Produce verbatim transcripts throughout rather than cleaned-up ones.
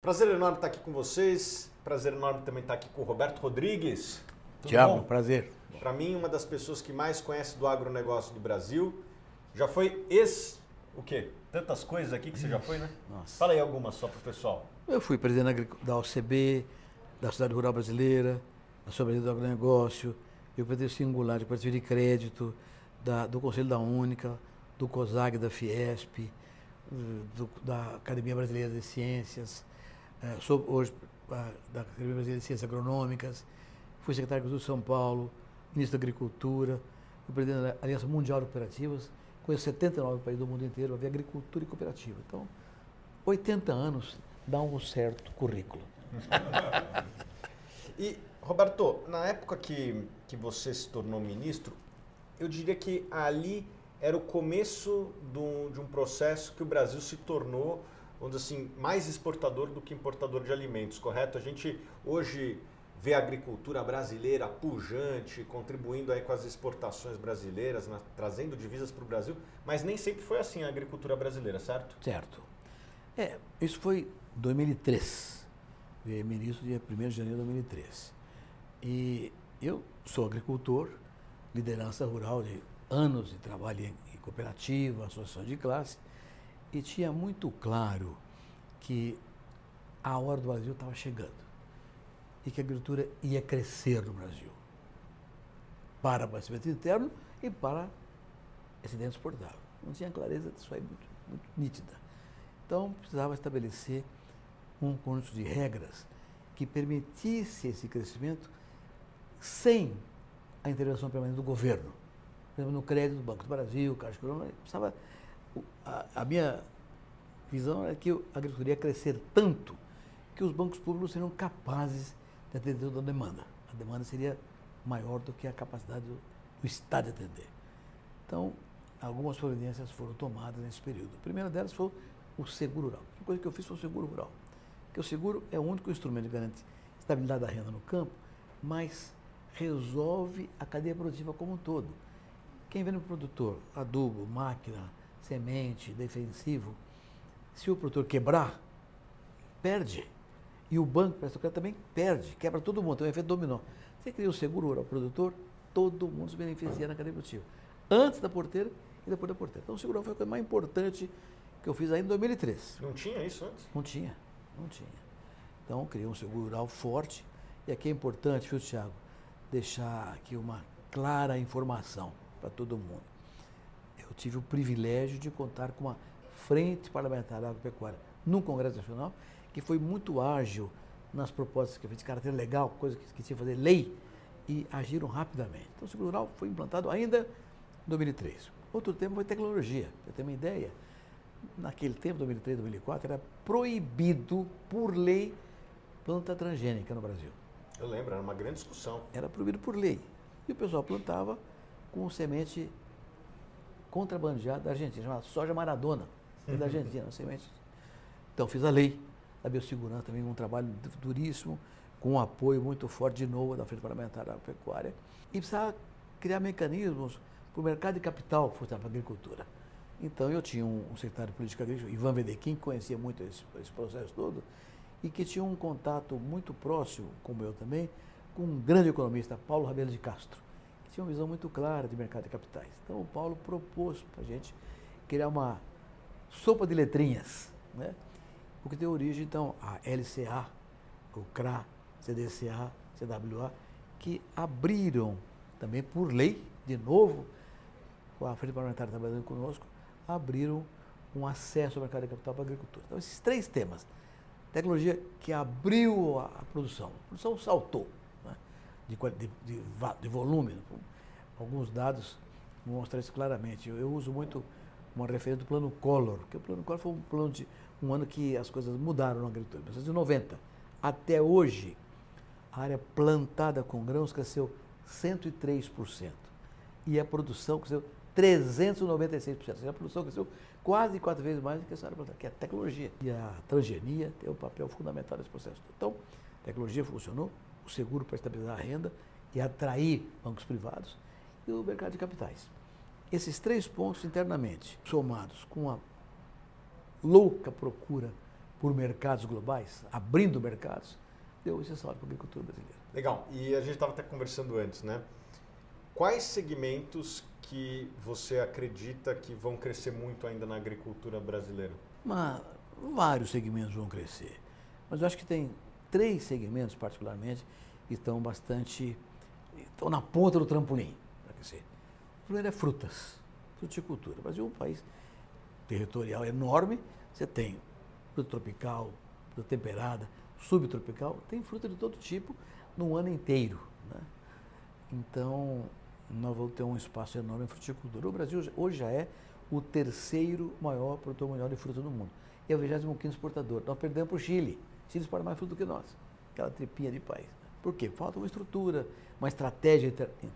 Prazer enorme estar aqui com vocês. Prazer enorme também estar aqui com o Roberto Rodrigues. Tiago, prazer. Para mim, uma das pessoas que mais conhece do agronegócio do Brasil. Já foi ex... O quê? Tantas coisas aqui que você já foi, né? Nossa. Fala aí algumas só pro pessoal. Eu fui presidente da O C B, da Sociedade Rural Brasileira, da Sociedade do Agronegócio, eu fui presidente singular de Cooperativa de Crédito, da, do Conselho da Única, do COSAG, da Fiesp, do, da Academia Brasileira de Ciências, eh, sou hoje a, da Academia Brasileira de Ciências Agronômicas, fui secretário de Agricultura de São Paulo, ministro da Agricultura, fui presidente da Aliança Mundial de Cooperativas, conheço setenta e nove países do mundo inteiro, havia agricultura e cooperativa. Então, oitenta anos dá um certo currículo. E, Roberto, na época que, que você se tornou ministro, eu diria que ali era o começo do, de um processo que o Brasil se tornou, vamos dizer assim, mais exportador do que importador de alimentos, correto? A gente hoje vê a agricultura brasileira pujante, contribuindo aí com as exportações brasileiras, na, trazendo divisas para o Brasil, mas nem sempre foi assim a agricultura brasileira, certo? Certo. É, isso foi em dois mil e três, virei ministro dia primeiro de janeiro de dois mil e três. E eu sou agricultor, liderança rural de anos de trabalho em, em cooperativa, associação de classe, e tinha muito claro que a hora do Brasil estava chegando e que a agricultura ia crescer no Brasil para abastecimento interno e para excedente exportável. Não tinha clareza disso aí muito, muito nítida. Então, precisava estabelecer um conjunto de regras que permitisse esse crescimento sem a intervenção permanente do governo. Por exemplo, no crédito do Banco do Brasil, Caixa Econômica, precisava, a, a minha visão era que a agricultura ia crescer tanto que os bancos públicos seriam capazes de atender toda a demanda. A demanda seria maior do que a capacidade do, do Estado de atender. Então, algumas providências foram tomadas nesse período. A primeira delas foi o seguro rural. A coisa que eu fiz foi o seguro rural. Porque o seguro é o único instrumento que garante estabilidade da renda no campo, mas resolve a cadeia produtiva como um todo. Quem vende para o produtor adubo, máquina, semente, defensivo, se o produtor quebrar, perde. E o banco presta crédito também perde, quebra todo mundo, tem um efeito dominó. Você cria o seguro ao produtor, todo mundo se beneficia na cadeia produtiva. Antes da porteira e depois da porteira. Então o seguro foi a coisa mais importante que eu fiz aí em dois mil e três. Não tinha isso antes? Não tinha, não tinha. Então criei um seguro rural forte. E aqui é importante, viu, Tiago, deixar aqui uma clara informação para todo mundo. Eu tive o privilégio de contar com uma frente parlamentar da agropecuária no Congresso Nacional, que foi muito ágil nas propostas que eu fiz de caráter legal, coisa que, que tinha que fazer lei, e agiram rapidamente. Então o seguro rural foi implantado ainda em dois mil e três. Outro tema foi tecnologia. Pra você ter uma ideia, naquele tempo, dois mil e três, dois mil e quatro, era proibido por lei planta transgênica no Brasil. Eu lembro, era uma grande discussão. Era proibido por lei. E o pessoal plantava com semente contrabandeada da Argentina, chamada soja Maradona, da Argentina, semente. Então fiz a lei da biossegurança, também um trabalho duríssimo, com um apoio muito forte, de novo, da Frente Parlamentar da Pecuária. E precisava criar mecanismos para o mercado de capital para a agricultura. Então eu tinha um, um secretário de política agrícola, Ivan Vedequim, que conhecia muito esse, esse processo todo, e que tinha um contato muito próximo, como eu também, com um grande economista, Paulo Rabelo de Castro, que tinha uma visão muito clara de mercado de capitais. Então o Paulo propôs para a gente criar uma sopa de letrinhas, né? O que deu origem, então, à L C A, o C R A, C D C A, C W A, que abriram também por lei, de novo, com a Frente Parlamentar trabalhando conosco, abriram um acesso ao mercado de capital para a agricultura. Então, esses três temas. Tecnologia que abriu a, a produção. A produção saltou, né? de, de, de, de volume. Alguns dados mostram isso claramente. Eu, eu uso muito uma referência do Plano Collor, porque o Plano Collor foi um plano de um ano que as coisas mudaram na agricultura. Em mil novecentos e noventa, até hoje, a área plantada com grãos cresceu cento e três por cento. E a produção cresceu trezentos e noventa e seis por cento. Ou seja, a produção cresceu quase quatro vezes mais do que essa área plantada, que é a tecnologia. E a transgenia tem um papel fundamental nesse processo. Então, a tecnologia funcionou, o seguro para estabilizar a renda e atrair bancos privados e o mercado de capitais. Esses três pontos internamente, somados com a louca procura por mercados globais, abrindo mercados, deu esse salto para a agricultura brasileira. Legal. E a gente estava até conversando antes, né? Quais segmentos que você acredita que vão crescer muito ainda na agricultura brasileira? Mas vários segmentos vão crescer. Mas eu acho que tem três segmentos, particularmente, que estão bastante... estão na ponta do trampolim para crescer. O primeiro é frutas, fruticultura. O Brasil é um país territorial enorme. Você tem fruta tropical, fruta temperada, subtropical, tem fruta de todo tipo no ano inteiro, né? Então, nós vamos ter um espaço enorme em fruticultura. O Brasil hoje já é o terceiro maior produtor mundial de fruta do mundo. E é o vigésimo quinto exportador. Nós perdemos para o Chile. O Chile exporta mais fruta do que nós. Aquela tripinha de país. Por quê? Falta uma estrutura, uma estratégia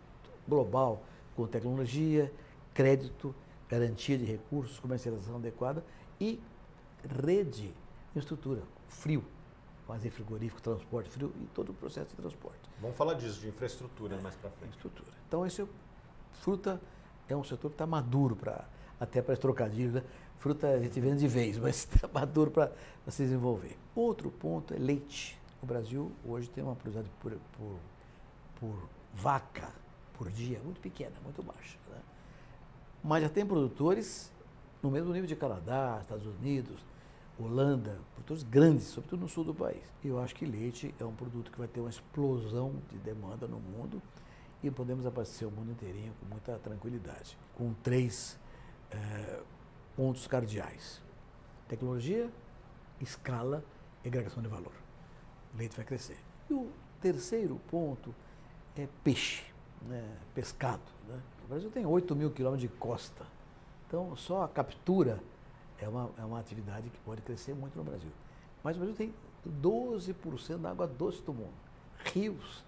global com tecnologia, crédito, garantia de recursos, comercialização adequada e rede, estrutura, frio, fazer frigorífico, transporte frio e todo o processo de transporte. Vamos falar disso, de infraestrutura mais para frente. Estrutura. Então, esse fruta é um setor que está maduro para, até para esse trocadilho, né? Fruta a gente vende de vez, mas está maduro para se desenvolver. Outro ponto é leite. O Brasil hoje tem uma produção por, por, por vaca por dia muito pequena, muito baixa, né? Mas já tem produtores no mesmo nível de Canadá, Estados Unidos, Holanda, produtores grandes, sobretudo no sul do país. E eu acho que leite é um produto que vai ter uma explosão de demanda no mundo e podemos abastecer o mundo inteirinho com muita tranquilidade, com três é, pontos cardeais: tecnologia, escala e agregação de valor. O leite vai crescer. E o terceiro ponto é peixe, né? Pescado, né? O Brasil tem oito mil quilômetros de costa, então só a captura é uma, é uma atividade que pode crescer muito no Brasil. Mas o Brasil tem doze por cento da água doce do mundo, rios,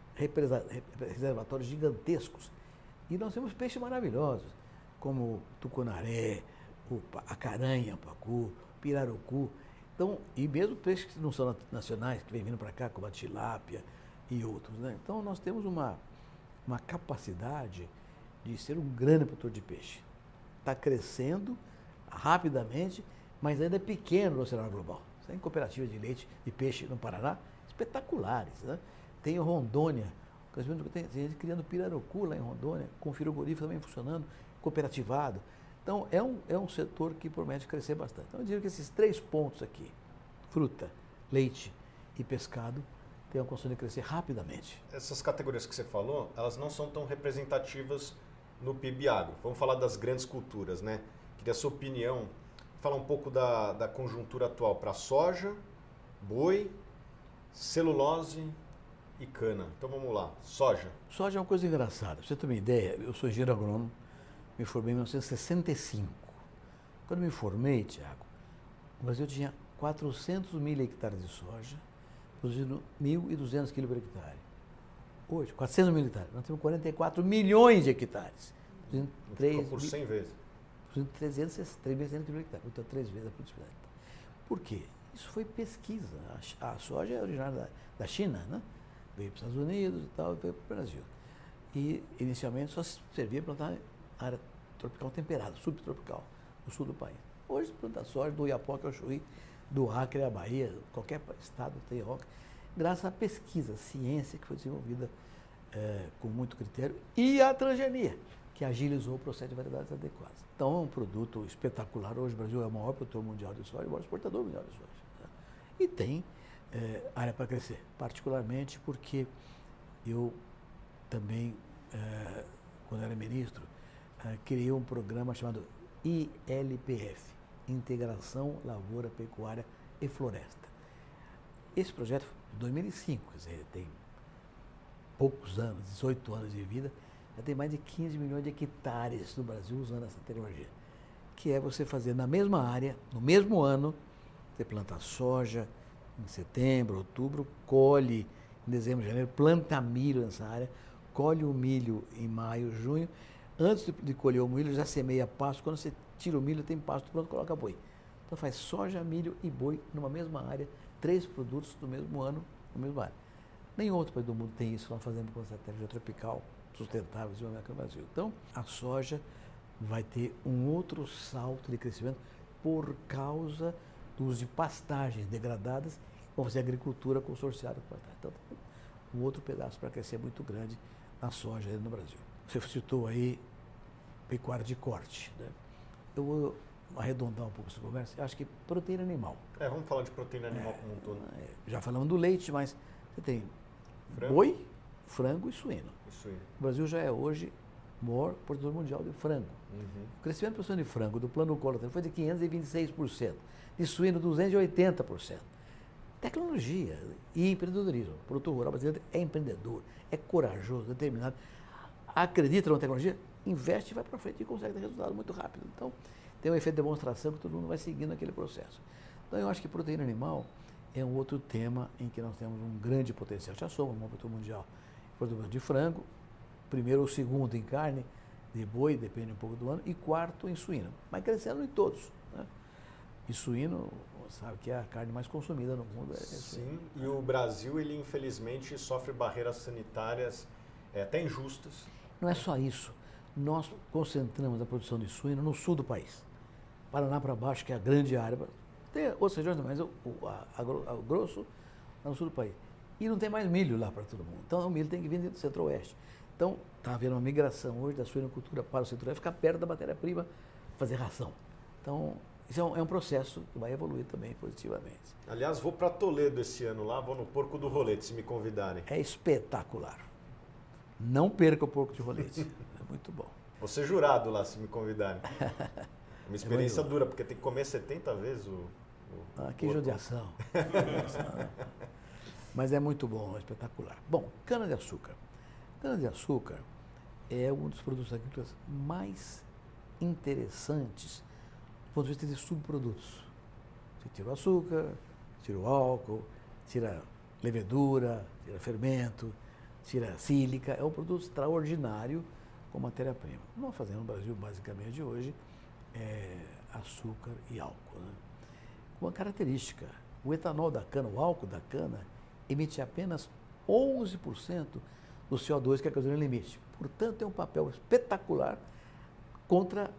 reservatórios gigantescos. E nós temos peixes maravilhosos, como o tucunaré, o, a caranha, o pacu, o pirarucu. Então, e mesmo peixes que não são nacionais, que vêm vindo para cá, como a tilápia e outros, né? Então, nós temos uma, uma capacidade de ser um grande produtor de peixe. Está crescendo rapidamente, mas ainda é pequeno no cenário global. Tem cooperativas de leite e peixe no Paraná espetaculares, né? Tem Rondônia, tem gente criando pirarucu lá em Rondônia, com frigorífico também funcionando, cooperativado. Então, é um, é um setor que promete crescer bastante. Então, eu diria que esses três pontos aqui, fruta, leite e pescado, têm a condição de crescer rapidamente. Essas categorias que você falou, elas não são tão representativas no P I B agro. Vamos falar das grandes culturas, né? Queria a sua opinião, falar um pouco da, da conjuntura atual para soja, boi, celulose e cana. Então vamos lá, soja. Soja é uma coisa engraçada. Pra você ter uma ideia, eu sou engenheiro agrônomo, me formei em mil novecentos e sessenta e cinco. Quando me formei, Tiago, o Brasil tinha quatrocentos mil hectares de soja, produzindo mil e duzentos quilos por hectare. Hoje, quatrocentos mil hectares, nós temos quarenta e quatro milhões de hectares. Produzindo três por cem vezes. Produzindo trezentos, trezentos quilos por hectare, então três vezes a produtividade. Por quê? Isso foi pesquisa. A, a soja é originária da, da China, né? Veio para os Estados Unidos e tal, e veio para o Brasil. E, inicialmente, só servia para plantar área tropical temperada, subtropical, no sul do país. Hoje, planta soja do Iapoca ao Chuí, do Acre à Bahia, qualquer estado tem roca, graças à pesquisa, ciência que foi desenvolvida é, com muito critério, e a transgenia, que agilizou o processo de variedades adequadas. Então, é um produto espetacular. Hoje, o Brasil é o maior produtor mundial de soja, o maior exportador mundial de soja, né? E tem é, área para crescer, particularmente porque eu também, é, quando era ministro, é, criei um programa chamado I L P F, Integração Lavoura, Pecuária e Floresta. Esse projeto foi de dois mil e cinco, quer dizer, tem poucos anos, dezoito anos de vida, já tem mais de quinze milhões de hectares no Brasil usando essa tecnologia, que é você fazer na mesma área, no mesmo ano, você planta soja em setembro, outubro, colhe em dezembro, janeiro, planta milho nessa área, colhe o milho em maio, junho. Antes de colher o milho, já semeia pasto. Quando você tira o milho, tem pasto pronto, coloca boi. Então faz soja, milho e boi numa mesma área, três produtos no mesmo ano, no mesmo área. Nenhum outro país do mundo tem isso, nós fazemos com estratégia tropical, sustentável, desenvolvimento no Brasil. Então, a soja vai ter um outro salto de crescimento por causa do uso de pastagens degradadas, vão fazer agricultura consorciada com pastagem. Então, um outro pedaço para crescer muito grande na soja no Brasil. Você citou aí pecuária de corte, né? Eu vou arredondar um pouco essa conversa. Eu acho que proteína animal. É, vamos falar de proteína animal é, como um todo. É, já falamos do leite, mas você tem frango. boi, frango e suíno. e suíno. O Brasil já é hoje o maior produtor mundial de frango. Uhum. O crescimento da produção de frango do plano Collor foi de quinhentos e vinte e seis por cento, de suíno duzentos e oitenta por cento. Tecnologia e empreendedorismo. O produtor rural brasileiro é empreendedor, é corajoso, determinado, acredita na tecnologia, investe e vai para frente e consegue ter resultado muito rápido. Então, tem um efeito de demonstração que todo mundo vai seguindo aquele processo. Então, eu acho que proteína animal é um outro tema em que nós temos um grande potencial. Já somos um produtor mundial produtor de frango, primeiro ou segundo em carne, de boi, depende um pouco do ano, e quarto em suíno, mas crescendo em todos, né? E suíno, sabe que é a carne mais consumida no mundo. É Sim, e o Brasil, ele infelizmente sofre barreiras sanitárias é, até injustas. Não é só isso. Nós concentramos a produção de suíno no sul do país. Paraná para baixo, que é a grande área. Tem outras regiões, mas o, o, a, a, o grosso é no sul do país. E não tem mais milho lá para todo mundo. Então o milho tem que vir do centro-oeste. Então está havendo uma migração hoje da suinocultura para o centro-oeste, ficar perto da matéria-prima, fazer ração. Então isso é um, é um processo que vai evoluir também positivamente. Aliás, vou para Toledo esse ano lá, vou no Porco do Rolete, se me convidarem. É espetacular. Não perca o Porco de Rolete. É muito bom. Vou ser jurado lá, se me convidarem. É uma experiência é dura, porque tem que comer setenta vezes o, o Ah, que judiação. Mas é muito bom, é espetacular. Bom, cana-de-açúcar. Cana-de-açúcar é um dos produtos agrícolas mais interessantes do ponto de vista de subprodutos. Você tira o açúcar, tira o álcool, tira levedura, tira fermento, tira sílica. É um produto extraordinário com matéria-prima. O que nós fazemos no Brasil, basicamente, hoje, é açúcar e álcool, né? Uma característica, o etanol da cana, o álcool da cana, emite apenas onze por cento do C O dois que a gasolina emite. Portanto, tem um papel espetacular contra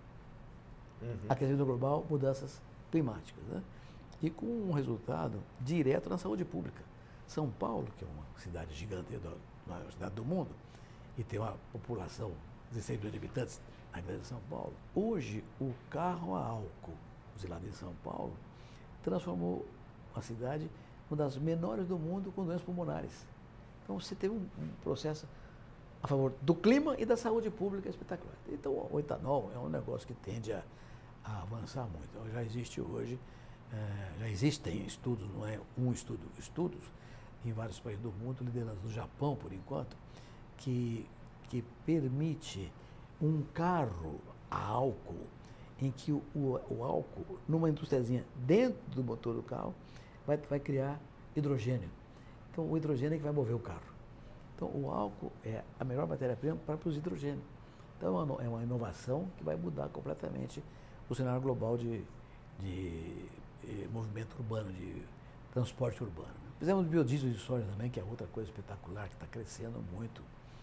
uhum. aquecimento global, mudanças climáticas, né? E com um resultado direto na saúde pública. São Paulo, que é uma cidade gigante, uma cidade do mundo, e tem uma população de dezesseis milhões de habitantes na grande São Paulo. Hoje, o carro a álcool, usado em São Paulo, transformou a cidade uma das menores do mundo com doenças pulmonares. Então, você teve um, um processo a favor do clima e da saúde pública espetacular. Então, o etanol é um negócio que tende a, a avançar muito. Então, já existe hoje, é, já existem estudos, não é um estudo, estudos em vários países do mundo, liderando no Japão, por enquanto, que, que permite um carro a álcool, em que o, o, o álcool, numa indústriazinha dentro do motor do carro, vai, vai criar hidrogênio. Então, o hidrogênio é que vai mover o carro. Então, o álcool é a melhor matéria-prima para produzir hidrogênio. Então, é uma, é uma inovação que vai mudar completamente o cenário global de, de, de movimento urbano, de transporte urbano. Fizemos biodiesel de soja também, que é outra coisa espetacular, que está crescendo muito.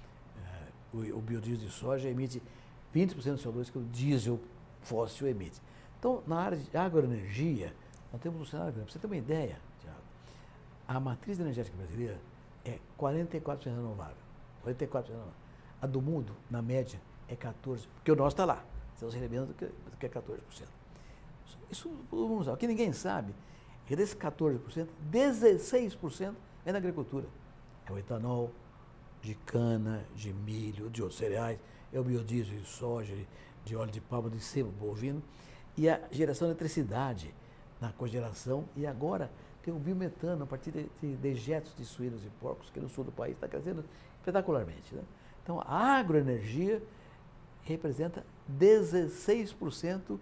É, o, o biodiesel de soja emite vinte por cento do C O dois que o diesel fóssil emite. Então, na área de agroenergia, nós temos um cenário grande. Para você ter uma ideia, Thiago, a matriz energética brasileira é quarenta e quatro por cento renovável. quarenta e quatro por cento renovável. A do mundo, na média, é quatorze por cento, porque o nosso está lá. Estamos recebendo do que, do que é quatorze por cento. Isso todo mundo sabe. O que ninguém sabe é que desses quatorze por cento, dezesseis por cento é na agricultura. É o etanol de cana, de milho, de outros cereais, é o biodiesel de soja, de, de óleo de palma, de sebo bovino, e a geração de eletricidade na cogeração, e agora tem o biometano a partir de, de dejetos de suínos e porcos, que no sul do país está crescendo espetacularmente, né? Então, a agroenergia representa dezesseis por cento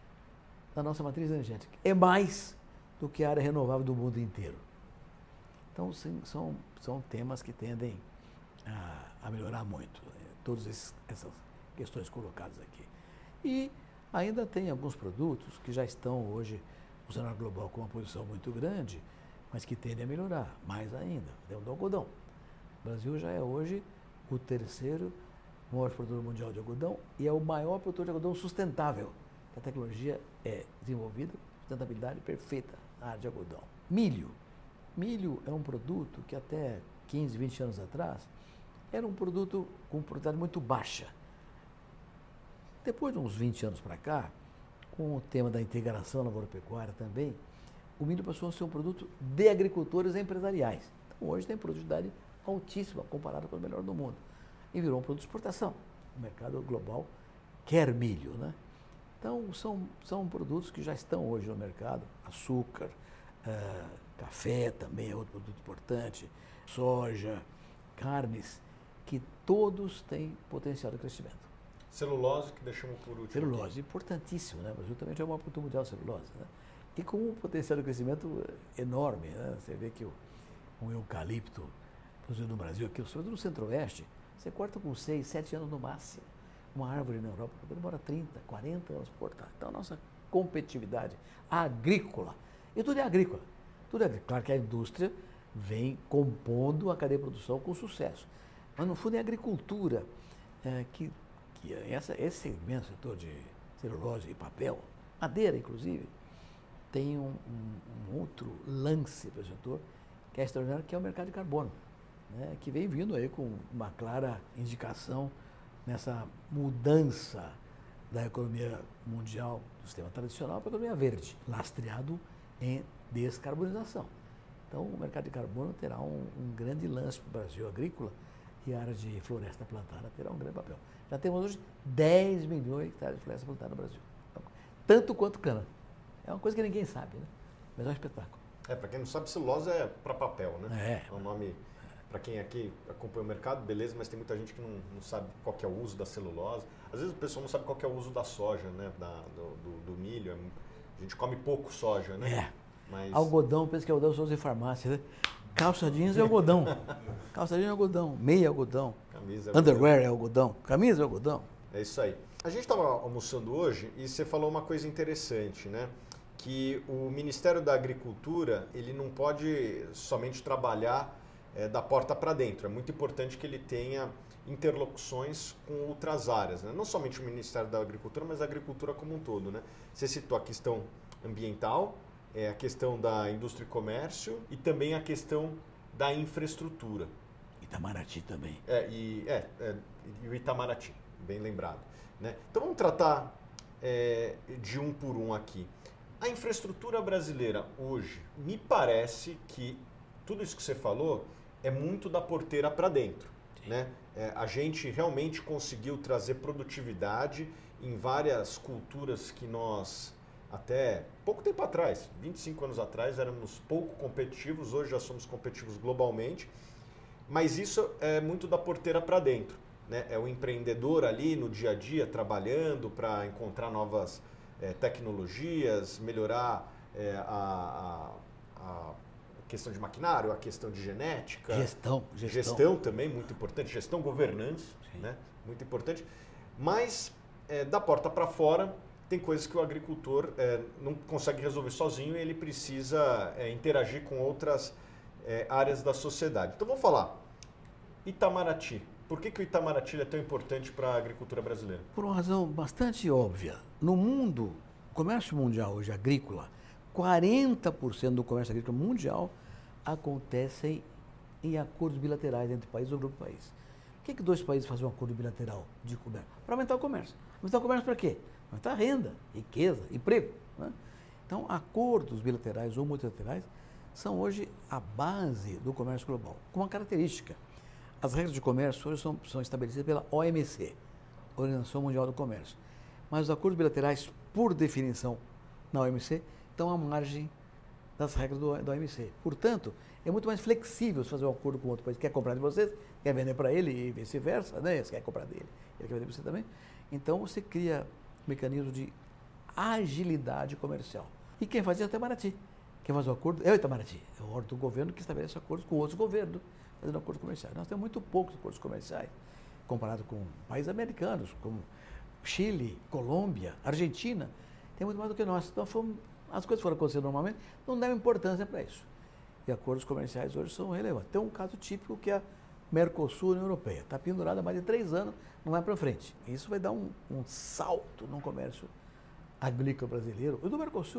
da nossa matriz energética. É mais do que a área renovável do mundo inteiro. Então, sim, são, são temas que tendem a, a melhorar muito, né? Todas esses, essas questões colocadas aqui. E ainda tem alguns produtos que já estão hoje no cenário global com uma posição muito grande, mas que tendem a melhorar mais ainda. Temos o algodão. O Brasil já é hoje o terceiro maior produtor mundial de algodão e é o maior produtor de algodão sustentável. A tecnologia é desenvolvida sustentabilidade perfeita na área de algodão. Milho. Milho é um produto que até quinze, vinte anos atrás era um produto com produtividade muito baixa. Depois de uns vinte anos para cá, com o tema da integração lavoura-pecuária também, o milho passou a ser um produto de agricultores empresariais. Então, hoje tem produtividade altíssima comparado com o melhor do mundo. E virou um produto de exportação. O mercado global quer milho, né? Então, são, são produtos que já estão hoje no mercado. Açúcar, uh, café também é outro produto importante, soja, carnes, que todos têm potencial de crescimento. Celulose, que deixamos por último. Celulose, importantíssimo, né? O Brasil também já é o maior produtor mundial de celulose, né? E com um potencial de crescimento enorme, né? Você vê que o, um eucalipto produzido no Brasil, aqui, sobretudo no centro-oeste, você corta com seis, sete anos no máximo. Uma árvore na Europa demora trinta, quarenta anos para cortar. Então, a nossa competitividade agrícola, e tudo é agrícola, tudo é agrícola. Claro que a indústria vem compondo a cadeia de produção com sucesso, mas no fundo é a agricultura, é, que, que essa, esse segmento, setor de celulose e papel, madeira inclusive, tem um, um, um outro lance para o setor que é extraordinário, que é o mercado de carbono, né, que vem vindo aí com uma clara indicação nessa mudança da economia mundial, do sistema tradicional para a economia verde, lastreado em descarbonização. Então, o mercado de carbono terá um, um grande lance para o Brasil agrícola e a área de floresta plantada terá um grande papel. Já temos hoje dez milhões de hectares de floresta plantada no Brasil, então, tanto quanto cana. É uma coisa que ninguém sabe, né? Mas é um espetáculo. É, para quem não sabe, celulose é para papel, né? É. É um nome, para quem aqui acompanha o mercado, beleza, mas tem muita gente que não, não sabe qual que é o uso da celulose. Às vezes o pessoal não sabe qual que é o uso da soja, né? Da, do, do, do milho. A gente come pouco soja, né? É. Mas... Algodão, pensa que é algodão só usa em farmácia, né? Calça jeans é algodão. Calça jeans é algodão. Meia é algodão. Camisa é Underwear é algodão. Camisa é algodão. É isso aí. A gente estava almoçando hoje e você falou uma coisa interessante, né? Que o Ministério da Agricultura, ele não pode somente trabalhar é, da porta para dentro. É muito importante que ele tenha interlocuções com outras áreas, né? Não somente o Ministério da Agricultura, mas a agricultura como um todo, né? Você citou a questão ambiental, é, a questão da indústria e comércio e também a questão da infraestrutura. Itamaraty também. É, e, é, é, e o Itamaraty, bem lembrado, né? Então vamos tratar é, de um por um aqui. A infraestrutura brasileira hoje, me parece que tudo isso que você falou é muito da porteira para dentro, né? É, a gente realmente conseguiu trazer produtividade em várias culturas que nós, até pouco tempo atrás, vinte e cinco anos atrás, éramos pouco competitivos, hoje já somos competitivos globalmente, mas isso é muito da porteira para dentro, né? É o empreendedor ali no dia a dia trabalhando para encontrar novas É, tecnologias, melhorar é, a, a, a questão de maquinário, a questão de genética. Gestão. Gestão, gestão também, muito importante. Gestão, governança, né? Muito importante. Mas, é, da porta para fora, tem coisas que o agricultor é, não consegue resolver sozinho e ele precisa é, interagir com outras é, áreas da sociedade. Então, vamos falar. Itamaraty. Por que, que o Itamaraty é tão importante para a agricultura brasileira? Por uma razão bastante óbvia. No mundo, o comércio mundial hoje agrícola, quarenta por cento do comércio agrícola mundial acontece em acordos bilaterais entre países ou grupo de países. Por que, que dois países fazem um acordo bilateral de comércio? Para aumentar o comércio. Aumentar o comércio para quê? Aumentar a renda, riqueza, emprego, né? Então, acordos bilaterais ou multilaterais são hoje a base do comércio global, com uma característica. As regras de comércio hoje são, são estabelecidas pela O M C, Organização Mundial do Comércio. Mas os acordos bilaterais, por definição, na O M C, estão à margem das regras do, da O M C. Portanto, é muito mais flexível fazer um acordo com outro país. Quer comprar de vocês, quer vender para ele e vice-versa, né? Você quer comprar dele, ele quer vender para você também. Então, você cria um mecanismo de agilidade comercial. E quem faz isso é o Itamaraty. Quem faz o acordo é o Itamaraty. É o órgão do governo que estabelece acordos com outros governos, fazendo acordos comerciais. Nós temos muito poucos acordos comerciais, comparado com países americanos, como Chile, Colômbia, Argentina. Tem muito mais do que nós. Então, fomos, as coisas foram acontecendo normalmente, não dão importância para isso. E acordos comerciais hoje são relevantes. Tem um caso típico que é a Mercosul, União Europeia. Está pendurada há mais de três anos, não vai para frente. Isso vai dar um, um salto no comércio agrícola brasileiro. E do Mercosul,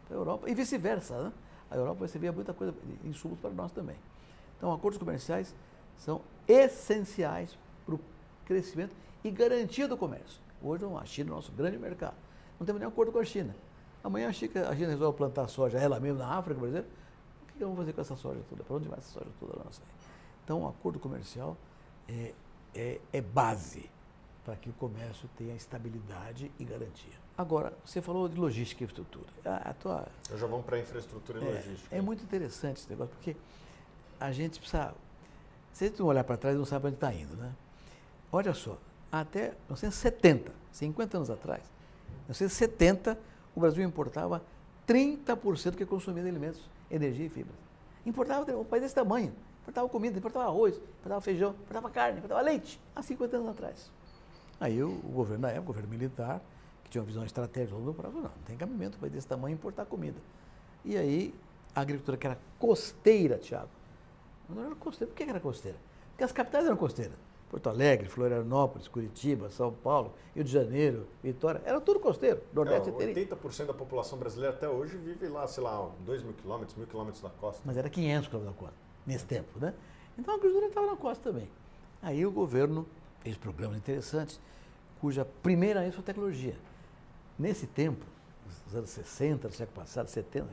para a Europa e vice-versa, né? A Europa recebia muita coisa, insumos para nós também. Então, acordos comerciais são essenciais para o crescimento e garantia do comércio. Hoje, a China é o nosso grande mercado. Não temos nenhum acordo com a China. Amanhã a China, a China resolve plantar soja, ela mesma na África, por exemplo. O que vamos fazer com essa soja toda? Para onde vai essa soja toda nossa? Então, o acordo comercial é, é, é base para que o comércio tenha estabilidade e garantia. Agora, você falou de logística e infraestrutura. A, a tua, Eu já vamos para a infraestrutura e é, logística. É muito interessante esse negócio, porque a gente precisa... Se a gente não olhar para trás, não sabe onde está indo, né? Olha só, até mil novecentos e setenta, cinquenta anos atrás, mil novecentos e setenta, o Brasil importava trinta por cento do que consumia de alimentos, energia e fibras. Importava um país desse tamanho. Importava comida, importava arroz, importava feijão, importava carne, importava leite, há cinquenta anos atrás. Aí o, o governo da época, o governo militar, que tinha uma visão estratégica, falou, não, não tem cabimento um país desse tamanho importar comida. E aí a agricultura que era costeira, Tiago, não era costeira. Por que era costeira? Porque as capitais eram costeiras. Porto Alegre, Florianópolis, Curitiba, São Paulo, Rio de Janeiro, Vitória, era tudo costeiro. Nordeste não, oitenta por cento da população brasileira até hoje vive lá, sei lá, dois mil quilômetros, mil quilômetros da costa. Mas era quinhentos quilômetros da costa, nesse tempo, né? Então a agricultura estava na costa também. Aí o governo fez programas interessantes, cuja primeira ênfase foi a tecnologia. Nesse tempo, nos anos sessenta, do século passado, setenta,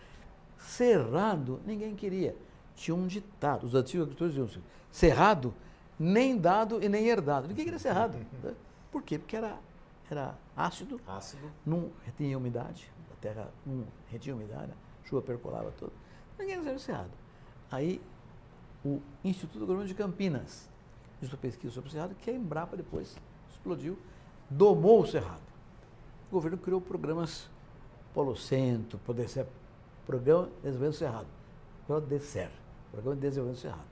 cerrado ninguém queria. Tinha um ditado, os antigos agricultores diziam, cerrado, nem dado e nem herdado. Ninguém queria cerrado. Né? Por quê? Porque era, era ácido, ácido, não retinha umidade, a terra não retinha umidade, a chuva percolava tudo. Ninguém queria cerrado. Aí, o Instituto Agronômico de Campinas, fez uma pesquisa sobre o cerrado, que a Embrapa depois explodiu, domou o cerrado. O governo criou programas Polo Centro, Podecer, Programa de Desenvolvimento do Cerrado, PRODECER, Programa de Desenvolvimento do Cerrado.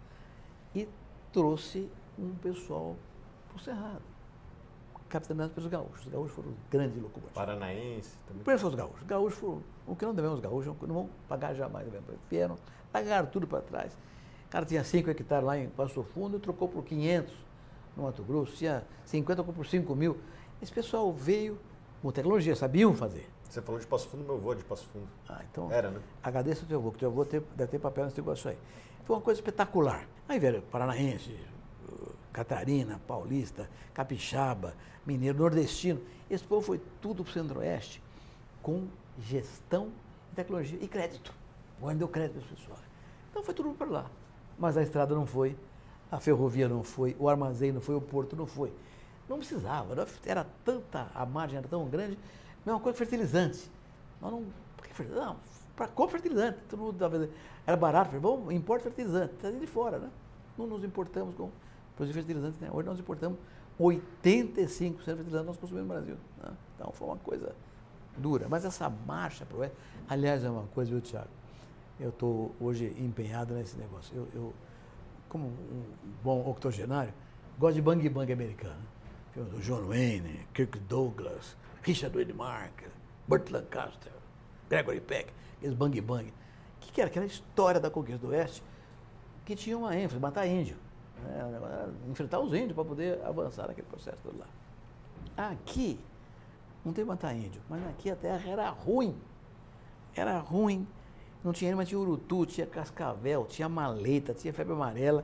E trouxe um pessoal para o Cerrado, capitaneado pelos gaúchos. Os gaúchos foram grandes locomotivos. Paranaense também. Primeiro foram os gaúchos. Os gaúchos foram, o que não devemos os gaúchos, não vão pagar jamais. Vieram, pagaram tudo para trás. O cara tinha cinco hectares lá em Passo Fundo e trocou por quinhentos no Mato Grosso, tinha cinquenta, trocou por cinco mil. Esse pessoal veio com tecnologia, sabiam fazer. Você falou de Passo Fundo, meu avô é de Passo Fundo. Ah, então, era, né? agradeço ao teu avô, que teu avô deve ter papel nesse negócio aí. Foi uma coisa espetacular. Aí vieram paranaense, Catarina, paulista, capixaba, mineiro, nordestino. Esse povo foi tudo para o Centro-Oeste com gestão, tecnologia e crédito. O governo deu crédito para as pessoas. Então foi tudo para lá. Mas a estrada não foi, a ferrovia não foi, o armazém não foi, o porto não foi. Não precisava, era tanta, a margem era tão grande, mesma coisa que fertilizante. Nós não, por que fertilizante? Não, para compra fertilizante, todo mundo era barato, falei, vamos, importa fertilizante, trazia de fora, né? Não nos importamos com produtos fertilizantes, né? Hoje nós importamos oitenta e cinco por cento de fertilizante que nós consumimos no Brasil. Né? Então foi uma coisa dura. Mas essa marcha para o oeste, aliás, é uma coisa, viu, Thiago? Eu estou hoje empenhado nesse negócio. Eu, eu, como um bom octogenário, gosto de bang bang americano. Filmes do John Wayne, Kirk Douglas, Richard Widmark, Burt Lancaster, Gregory Peck, aqueles bang bang. O que, que era? Aquela história da conquista do oeste que tinha uma ênfase, matar índio. Né? Era enfrentar os índios para poder avançar naquele processo todo lá. Aqui, não tem matar índio, mas aqui a terra era ruim. Era ruim. Não tinha índio, mas tinha urutu, tinha cascavel, tinha maleta, tinha febre amarela,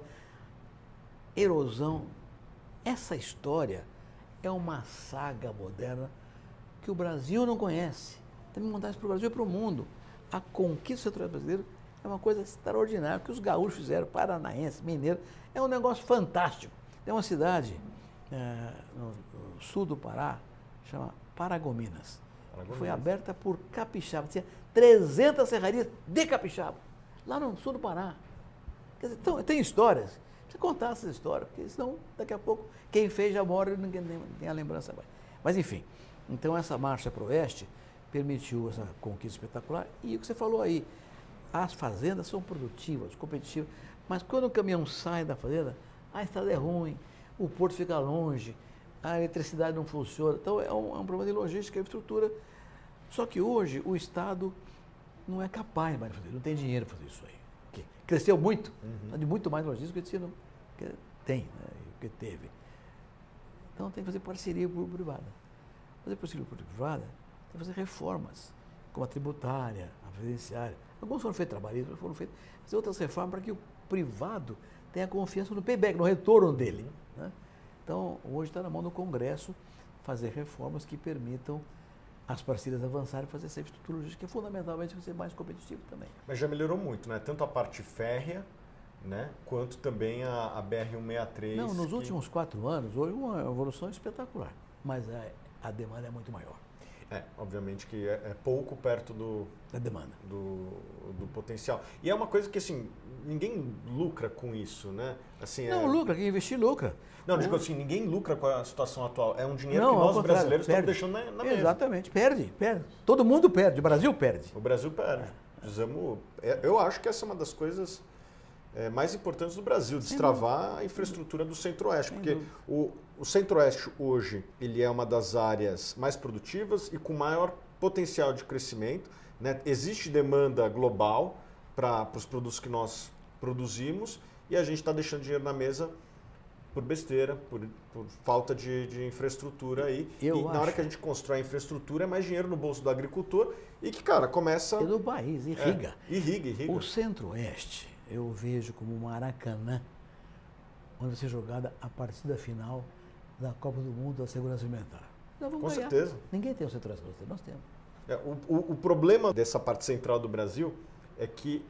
erosão. Essa história é uma saga moderna que o Brasil não conhece. Tem que contar isso para o Brasil e para o mundo. A conquista do setor brasileiro é uma coisa extraordinária. O que os gaúchos fizeram, paranaense, mineiro, é um negócio fantástico. Tem uma cidade é, no, no sul do Pará, chama Paragominas. Paragominas. Foi aberta por capixaba. Tinha trezentas serrarias de capixaba, lá no sul do Pará. Quer dizer, então, tem histórias. Precisa contar essas histórias, porque senão, daqui a pouco, quem fez já mora e ninguém tem a lembrança mais. Mas, enfim, então essa marcha para o oeste permitiu essa conquista espetacular. E o que você falou aí, as fazendas são produtivas, competitivas, mas quando o caminhão sai da fazenda, a estrada é ruim, o porto fica longe, a eletricidade não funciona. Então é um, é um problema de logística e infraestrutura. Só que hoje o Estado não é capaz mais de fazer, não tem dinheiro para fazer isso aí. Que cresceu muito, uhum. de muito mais logística que, tinha, que tem, né, que teve. Então tem que fazer parceria público-privada. Fazer parceria público-privada tem que fazer reformas como a tributária, a previdenciária. Alguns foram feitos trabalhistas, foram feitos outras reformas para que o privado tenha confiança no payback, no retorno dele. Né? Então, hoje está na mão do Congresso fazer reformas que permitam as parcerias avançarem e fazer essa infraestrutura logística, que é fundamentalmente ser mais competitivo também. Mas já melhorou muito, né? Tanto a parte férrea, né? Quanto também a, a B R cento e sessenta e três. Não, nos que... últimos quatro anos, houve uma evolução espetacular, mas a, a demanda é muito maior. É, obviamente que é, é pouco perto do, da demanda. Do, do potencial. E é uma coisa que, assim, ninguém lucra com isso, né? Assim, não, é... lucra, quem investir lucra. Não, digo assim, ninguém lucra com a situação atual. É um dinheiro não, que nós brasileiros estamos deixando na, na mesa. Exatamente, perde, perde. Todo mundo perde, o Brasil perde. O Brasil perde. Precisamos, eu acho que essa é uma das coisas é, mais importantes do Brasil, destravar a infraestrutura do Centro-Oeste, porque o, o Centro-Oeste hoje ele é uma das áreas mais produtivas e com maior potencial de crescimento, né? Existe demanda global para os produtos que nós produzimos e a gente está deixando dinheiro na mesa por besteira, por, por falta de, de infraestrutura aí. Eu e na acho. hora que a gente constrói a infraestrutura, é mais dinheiro no bolso do agricultor e que, cara, começa... E do país, irriga. É, irriga, irriga. O Centro-Oeste eu vejo como um Maracanã, onde vai ser jogada a partida final da Copa do Mundo da Segurança Alimentar. Nós vamos Com ganhar. certeza. Ninguém tem o Centro-Oeste, nós temos. É, o, o, o problema dessa parte central do Brasil é que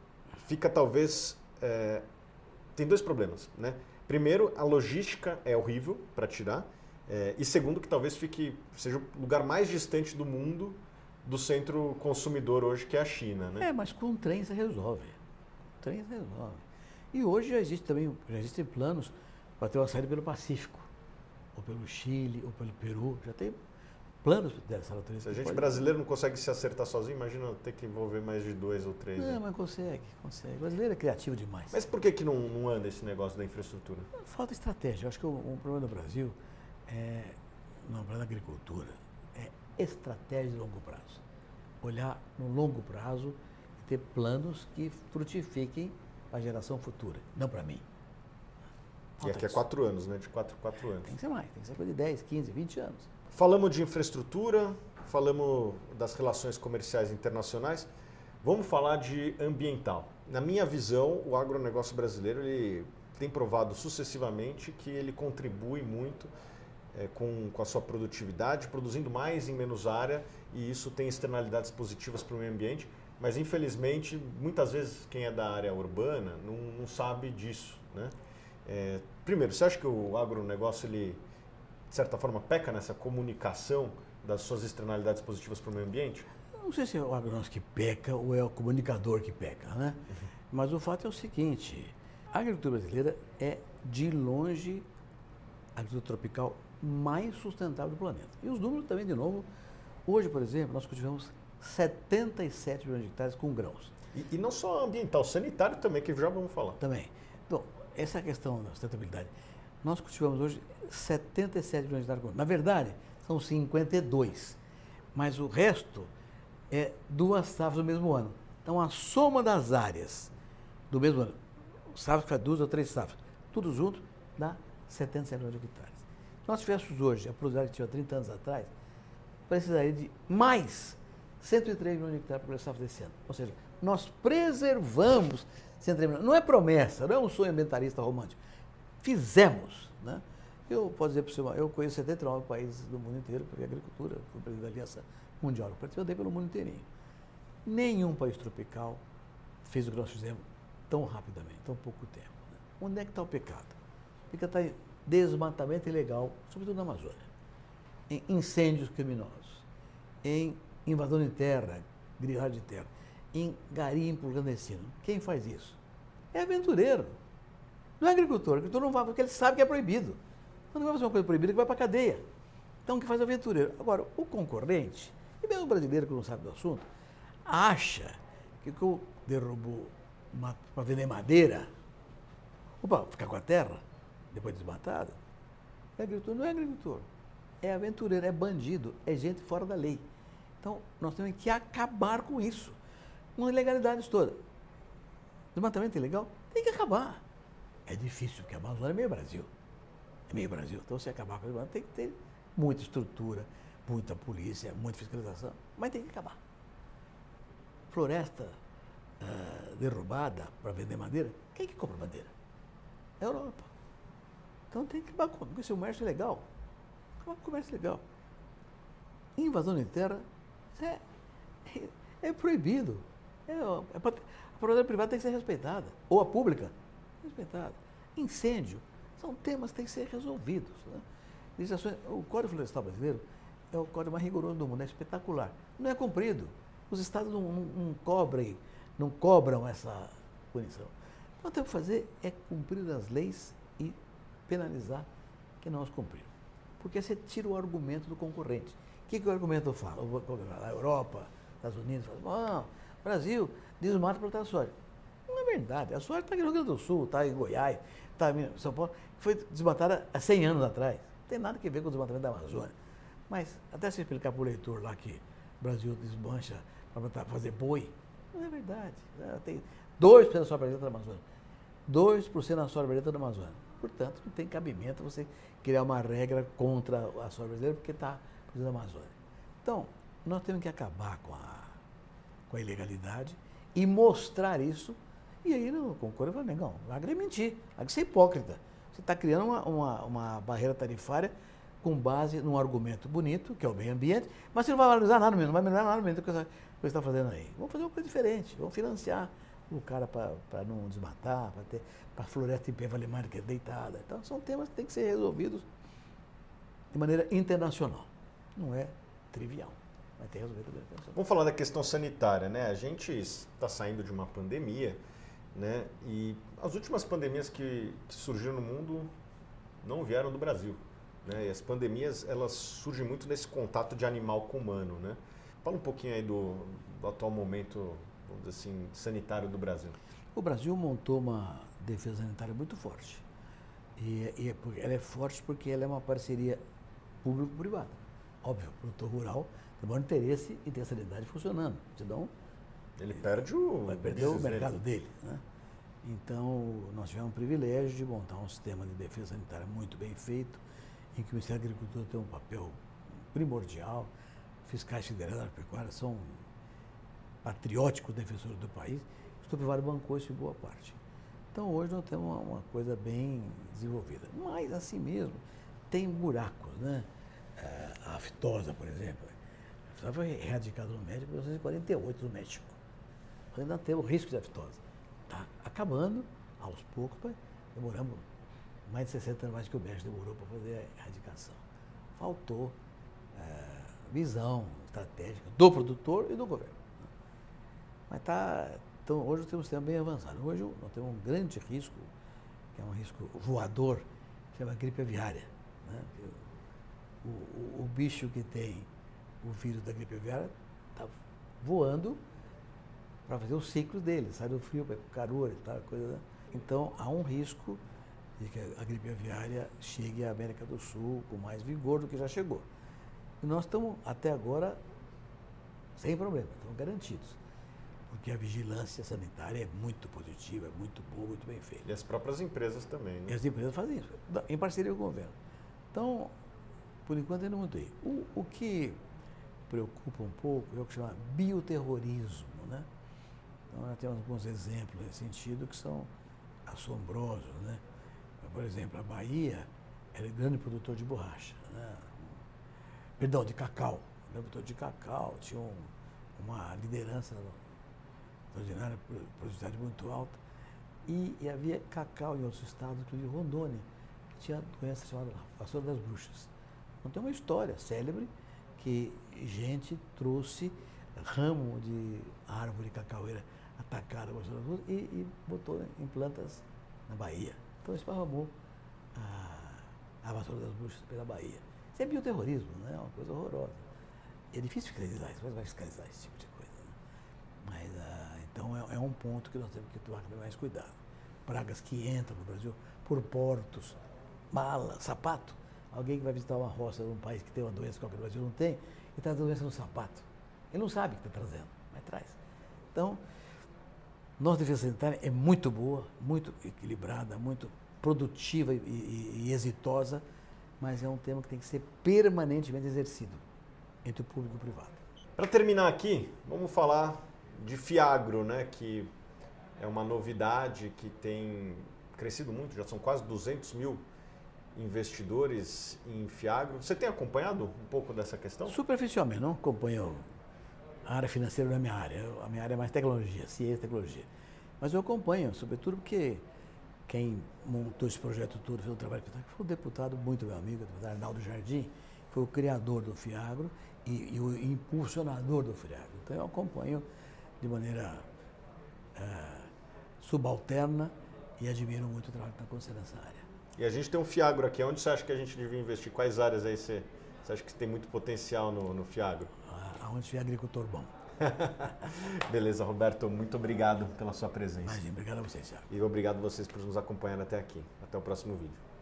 fica talvez... É, tem dois problemas, né? Primeiro, a logística é horrível para tirar. É, e segundo, que talvez fique seja o lugar mais distante do mundo do centro consumidor hoje, que é a China, né? É, mas com o trem você resolve. O trem você resolve. E hoje já existe também, já existem planos para ter uma saída pelo Pacífico, ou pelo Chile, ou pelo Peru. Já tem planos dessa natureza. Se a gente pode... brasileiro não consegue se acertar sozinho, imagina ter que envolver mais de dois ou três. Não, né? mas consegue, consegue. O brasileiro é criativo demais. Mas por que, que não, não anda esse negócio da infraestrutura? Falta estratégia. Eu acho que o, o problema do Brasil é, não, para a agricultura, é estratégia de longo prazo. Olhar no longo prazo e ter planos que frutifiquem a geração futura, não para mim. E aqui é quatro anos, né? De quatro, quatro anos. Tem que ser mais, tem que ser coisa de dez, quinze, vinte anos. Falamos de infraestrutura, falamos das relações comerciais internacionais. Vamos falar de ambiental. Na minha visão, o agronegócio brasileiro ele tem provado sucessivamente que ele contribui muito é, com, com a sua produtividade, produzindo mais em menos área, e isso tem externalidades positivas para o meio ambiente, mas infelizmente, muitas vezes quem é da área urbana não, não sabe disso, né? É, primeiro, você acha que o agronegócio, ele, de certa forma, peca nessa comunicação das suas externalidades positivas para o meio ambiente? Não sei se é o agronegócio que peca ou é o comunicador que peca, né? Uhum. Mas o fato é o seguinte, a agricultura brasileira é, de longe, a agricultura tropical mais sustentável do planeta. E os números também, de novo, hoje, por exemplo, nós cultivamos setenta e sete milhões de hectares com grãos. E, e não só ambiental, sanitário também, que já vamos falar. Também. Então, essa questão da sustentabilidade, nós cultivamos hoje setenta e sete milhões de hectares com grãos. Na verdade, são cinquenta e dois, mas o resto é duas safras do mesmo ano. Então, a soma das áreas do mesmo ano, safras que faz duas ou três safras, tudo junto, dá setenta e sete milhões de hectares. Se nós tivéssemos hoje a produtividade que tinha trinta anos atrás, precisaria de mais cento e três milhões de hectares para a safra desse ano. Ou seja, nós preservamos cento e três milhões. Não é promessa, não é um sonho ambientalista romântico. Fizemos. Né? Eu posso dizer para você, eu conheço setenta e nove países do mundo inteiro, porque a agricultura, fui presidente da Aliança Mundial, eu andei pelo mundo inteirinho. Nenhum país tropical fez o que nós fizemos tão rapidamente, tão pouco tempo. Né? Onde é que está o pecado? O pecado está em desmatamento ilegal, sobretudo na Amazônia, em incêndios criminosos, em invasão de terra, grilagem de terra, em garimpo clandestino. Quem faz isso? É aventureiro. Não é agricultor. O agricultor não vai porque ele sabe que é proibido. Quando vai fazer uma coisa proibida, ele vai para a cadeia. Então, o que faz é aventureiro? Agora, o concorrente, e mesmo o brasileiro que não sabe do assunto, acha que eu derrubo para vender madeira, ou para ficar com a terra, depois desmatada, é agricultor. Não é agricultor. É aventureiro, é bandido, é gente fora da lei. Então, nós temos que acabar com isso. Com ilegalidades todas. Desmatamento ilegal tem que acabar. É difícil, porque a Amazônia é meio Brasil. É meio Brasil. Então, se acabar com o desmatamento, tem que ter muita estrutura, muita polícia, muita fiscalização. Mas tem que acabar. floresta uh, derrubada para vender madeira, quem é que compra madeira? É a Europa. Então tem que acabar com esse comércio legal. Acabar com o comércio legal. Invasão de terra é, é, é proibido. É, é, a propriedade privada tem que ser respeitada. Ou a pública, respeitada. Incêndio. São temas que têm que ser resolvidos. Né? O Código Florestal Brasileiro é o código mais rigoroso do mundo, é espetacular. Não é cumprido. Os estados não, não, não, cobrem, não cobram essa punição. Então, o que temos que fazer é cumprir as leis e penalizar quem não as cumpriu. Porque você tira o argumento do concorrente. O que, que o argumento fala? A Europa, Estados Unidos, falam, oh, Brasil desmata para plantar soja. Não é verdade. A soja está aqui no Rio Grande do Sul, está em Goiás, está em São Paulo, foi desmatada há cem anos atrás. Não tem nada a ver com o desmatamento da Amazônia. Mas, até se explicar para o leitor lá que o Brasil desmancha para fazer boi, não é verdade. Tem dois por cento da soja brasileira da Amazônia. dois por cento da soja brasileira da Amazônia. Portanto, não tem cabimento você criar uma regra contra a soja brasileira porque está produzindo a Amazônia. Então, nós temos que acabar com a, com a ilegalidade e mostrar isso. E aí, no concurso, eu falei, não, vai mentir, vai ser hipócrita. Você está criando uma, uma, uma barreira tarifária com base num argumento bonito, que é o meio ambiente, mas você não vai valorizar nada mesmo, não vai melhorar nada mesmo do que você está fazendo aí. Vamos fazer uma coisa diferente, vamos financiar o cara para não desmatar, para ter para a floresta em pé valer mais do que deitada. Então, são temas que têm que ser resolvidos de maneira internacional. Não é trivial, mas tem que resolver também internacional. Vamos falar da questão sanitária, né? A gente está saindo de uma pandemia, né? E as últimas pandemias que, que surgiram no mundo não vieram do Brasil. Né? E as pandemias, elas surgem muito nesse contato de animal com humano, né? Fala um pouquinho aí do, do atual momento, vamos dizer assim, sanitário do Brasil. O Brasil montou uma defesa sanitária muito forte. E, e ela é forte porque ela é uma parceria público-privada. Óbvio, o produtor rural tem o maior interesse em ter a sanidade funcionando. Senão, ele perde o, vai perder o mercado dele. Né? Então, nós tivemos o privilégio de montar um sistema de defesa sanitária muito bem feito, em que o Ministério da Agricultura tem um papel primordial, fiscais federais da pecuária são patrióticos defensores do país, o setor privado bancou isso em boa parte. Então, hoje nós temos uma, uma coisa bem desenvolvida. Mas, assim mesmo, tem buracos, né? A aftosa, por exemplo, a aftosa foi erradicada no México em mil novecentos e quarenta e oito no México. Nós ainda temos risco de aftosa. Está acabando, aos poucos, mas demoramos mais de sessenta anos mais que o México demorou para fazer a erradicação. Faltou é, visão estratégica do produtor e do governo. Mas tá, então, hoje nós temos um sistema bem avançado. Hoje nós temos um grande risco, que é um risco voador, que chama gripe aviária. Né? O, o, o bicho que tem o vírus da gripe aviária está voando para fazer o ciclo dele, sai do frio, vai para o calor e tal, coisa. Né? Então, há um risco de que a gripe aviária chegue à América do Sul com mais vigor do que já chegou. E nós estamos, até agora, sem problema, estamos garantidos. Porque a vigilância sanitária é muito positiva, é muito boa, muito bem feita. E as próprias empresas também, né? E as empresas fazem isso, em parceria com o governo. Então, por enquanto, ainda muito aí. O, o que preocupa um pouco é o que chama bioterrorismo, né? Então, nós temos alguns exemplos nesse sentido que são assombrosos, né? Por exemplo, a Bahia era grande produtor de borracha, né? Perdão, de cacau. Produtor de cacau, tinha um, uma liderança extraordinária, produtividade muito alta. E, e havia cacau em outros estados, inclusive Rondônia, que tinha doença chamada vassoura das bruxas. Então tem uma história célebre que gente trouxe ramo de árvore cacaueira atacada com a vassoura das bruxas e, e botou em plantas na Bahia. Então esparramou a, a vassoura das bruxas pela Bahia. Isso é bioterrorismo, né? É uma coisa horrorosa. É difícil fiscalizar isso, mas vai fiscalizar esse tipo de coisa. Né? Mas, ah, então, é, é um ponto que nós temos que tomar mais cuidado. Pragas que entram no Brasil por portos, mala, sapato. Alguém que vai visitar uma roça de um país que tem uma doença que o Brasil não tem e traz a doença no sapato. Ele não sabe o que está trazendo, mas traz. Então, nossa defesa sanitária é muito boa, muito equilibrada, muito produtiva e, e, e exitosa, mas é um tema que tem que ser permanentemente exercido entre o público e o privado. Para terminar aqui, vamos falar de Fiagro, né? Que é uma novidade que tem crescido muito, já são quase duzentos mil investidores em Fiagro. Você tem acompanhado um pouco dessa questão? Superficialmente, não acompanho a área financeira da minha área. A minha área é mais tecnologia, ciência e tecnologia. Mas eu acompanho, sobretudo porque quem montou esse projeto todo, fez o trabalho que foi um deputado muito meu amigo, o deputado Arnaldo Jardim, foi o criador do Fiagro e, e o impulsionador do Fiagro. Então eu acompanho de maneira é, subalterna e admiro muito o trabalho que está acontecendo nessa área. E a gente tem um Fiagro aqui. Onde você acha que a gente devia investir? Quais áreas aí você, você acha que tem muito potencial no, no Fiagro? Aonde tiver agricultor bom. Beleza, Roberto. Muito obrigado pela sua presença. Imagina, obrigado a vocês, Thiago. E obrigado a vocês por nos acompanhar até aqui. Até o próximo vídeo.